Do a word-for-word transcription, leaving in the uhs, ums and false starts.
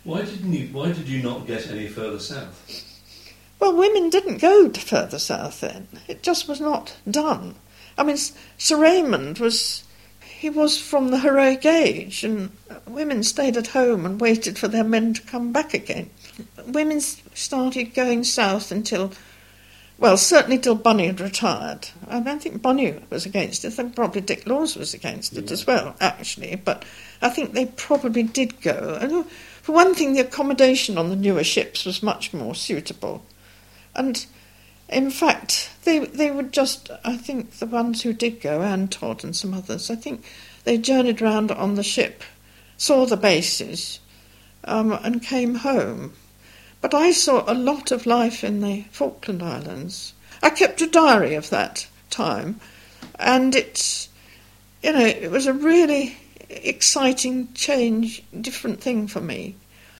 Why didn't you? Why did you not get any further south? Well, women didn't go to further south then. It just was not done. I mean, Sir Raymond was, he was from the heroic age, and women stayed at home and waited for their men to come back again. Women started going south until, well, certainly till Bunny had retired. I don't think Bunny was against it. I think probably Dick Laws was against it yeah. as well, actually. But I think they probably did go. And for one thing, the accommodation on the newer ships was much more suitable. And in fact, they they would just, I think the ones who did go, Anne Todd and some others, I think they journeyed round on the ship, saw the bases, um, and came home. But I saw a lot of life in the Falkland Islands. I kept a diary of that time, and it's, you know, it was a really exciting change, different thing for me.